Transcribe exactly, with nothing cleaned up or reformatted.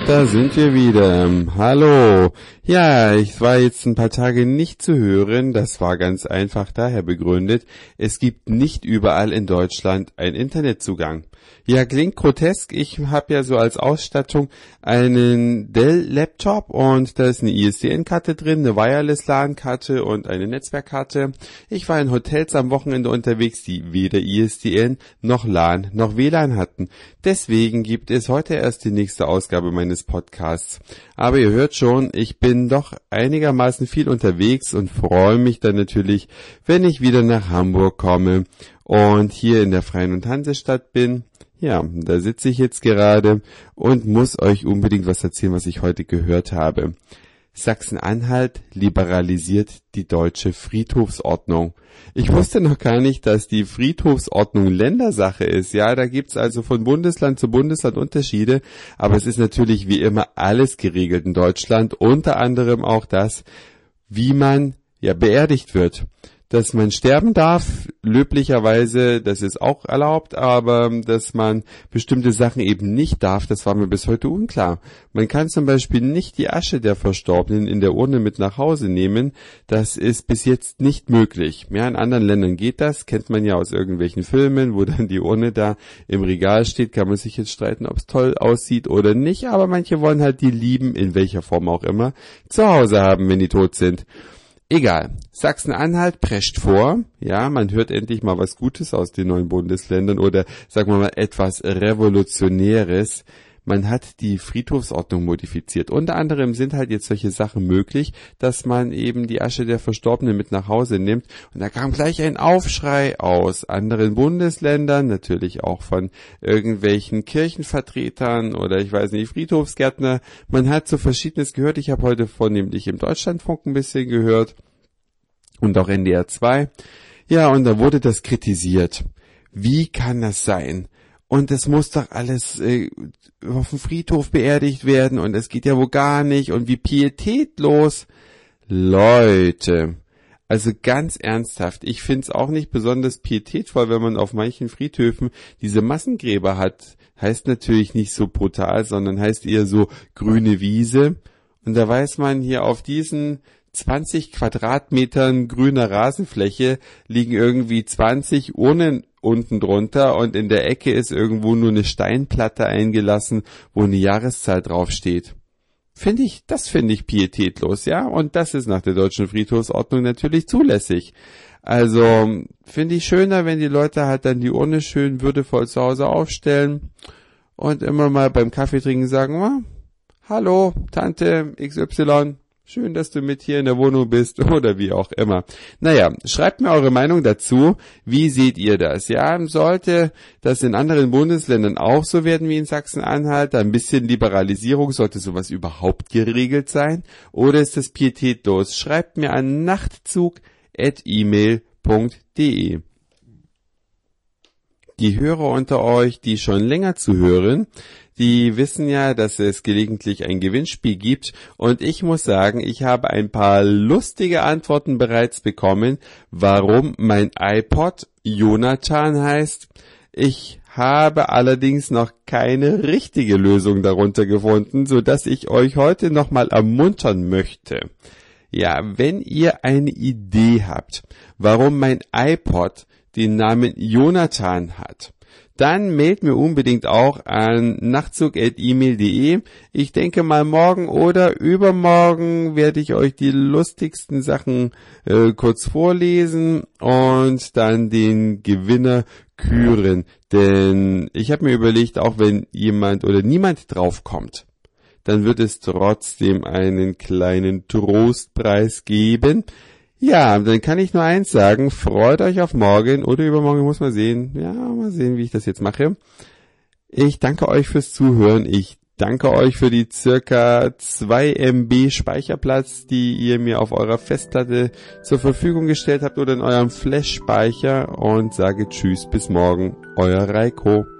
Da sind wir wieder. Hallo. Ja, ich war jetzt ein paar Tage nicht zu hören. Das war ganz einfach daher begründet. Es gibt nicht überall in Deutschland einen Internetzugang. Ja, klingt grotesk. Ich habe ja so als Ausstattung einen Dell-Laptop und da ist eine I S D N-Karte drin, eine Wireless-LAN-Karte und eine Netzwerkkarte. Ich war in Hotels am Wochenende unterwegs, die weder I S D N noch LAN noch W L A N hatten. Deswegen gibt es heute erst die nächste Ausgabe meines Podcasts. Aber ihr hört schon, ich bin doch einigermaßen viel unterwegs und freue mich dann natürlich, wenn ich wieder nach Hamburg komme und hier in der Freien und Hansestadt bin. Ja, da sitze ich jetzt gerade und muss euch unbedingt was erzählen, was ich heute gehört habe. Sachsen-Anhalt liberalisiert die deutsche Friedhofsordnung. Ich wusste noch gar nicht, dass die Friedhofsordnung Ländersache ist. Ja, da gibt's also von Bundesland zu Bundesland Unterschiede, aber es ist natürlich wie immer alles geregelt in Deutschland, unter anderem auch das, wie man ja beerdigt wird. Dass man sterben darf, löblicherweise, das ist auch erlaubt, aber dass man bestimmte Sachen eben nicht darf, das war mir bis heute unklar. Man kann zum Beispiel nicht die Asche der Verstorbenen in der Urne mit nach Hause nehmen, das ist bis jetzt nicht möglich. Ja, in anderen Ländern geht das, kennt man ja aus irgendwelchen Filmen, wo dann die Urne da im Regal steht, kann man sich jetzt streiten, ob es toll aussieht oder nicht, aber manche wollen halt die Lieben, in welcher Form auch immer, zu Hause haben, wenn die tot sind. Egal, Sachsen-Anhalt prescht vor, ja, man hört endlich mal was Gutes aus den neuen Bundesländern oder, sagen wir mal, etwas Revolutionäres. Man hat die Friedhofsordnung modifiziert. Unter anderem sind halt jetzt solche Sachen möglich, dass man eben die Asche der Verstorbenen mit nach Hause nimmt. Und da kam gleich ein Aufschrei aus anderen Bundesländern, natürlich auch von irgendwelchen Kirchenvertretern oder ich weiß nicht, Friedhofsgärtner. Man hat so Verschiedenes gehört. Ich habe heute vornehmlich im Deutschlandfunk ein bisschen gehört und auch N D R zwei. Ja, und da wurde das kritisiert. Wie kann das sein? Und es muss doch alles äh, auf dem Friedhof beerdigt werden und es geht ja wohl gar nicht und wie pietätlos. Leute, also ganz ernsthaft, ich find's auch nicht besonders pietätvoll, wenn man auf manchen Friedhöfen diese Massengräber hat. Heißt natürlich nicht so brutal, sondern heißt eher so grüne Wiese. Und da weiß man, hier auf diesen zwanzig Quadratmetern grüner Rasenfläche liegen irgendwie zwanzig Urnen unten drunter und in der Ecke ist irgendwo nur eine Steinplatte eingelassen, wo eine Jahreszahl draufsteht. Finde ich, das finde ich pietätlos, ja, und das ist nach der deutschen Friedhofsordnung natürlich zulässig. Also, finde ich schöner, wenn die Leute halt dann die Urne schön würdevoll zu Hause aufstellen und immer mal beim Kaffee trinken sagen, oh, hallo, Tante X Y, schön, dass du mit hier in der Wohnung bist oder wie auch immer. Naja, schreibt mir eure Meinung dazu. Wie seht ihr das? Ja, sollte das in anderen Bundesländern auch so werden wie in Sachsen-Anhalt? Ein bisschen Liberalisierung, sollte sowas überhaupt geregelt sein? Oder ist das pietätlos? Schreibt mir an nachtzug at e mail punkt de. Die Hörer unter euch, die schon länger zuhören, die wissen ja, dass es gelegentlich ein Gewinnspiel gibt und ich muss sagen, ich habe ein paar lustige Antworten bereits bekommen, warum mein iPod Jonathan heißt. Ich habe allerdings noch keine richtige Lösung darunter gefunden, so dass ich euch heute nochmal ermuntern möchte. Ja, wenn ihr eine Idee habt, warum mein iPod den Namen Jonathan hat, dann mailt mir unbedingt auch an nachtzug at e mail punkt de. Ich denke mal morgen oder übermorgen werde ich euch die lustigsten Sachen äh, kurz vorlesen und dann den Gewinner küren. Denn ich habe mir überlegt, auch wenn jemand oder niemand draufkommt, dann wird es trotzdem einen kleinen Trostpreis geben. Ja, dann kann ich nur eins sagen, freut euch auf morgen oder übermorgen, muss man sehen. Ja, mal sehen, wie ich das jetzt mache. Ich danke euch fürs Zuhören. Ich danke euch für die circa zwei Megabyte Speicherplatz, die ihr mir auf eurer Festplatte zur Verfügung gestellt habt oder in eurem Flash-Speicher und sage Tschüss, bis morgen. Euer Reiko.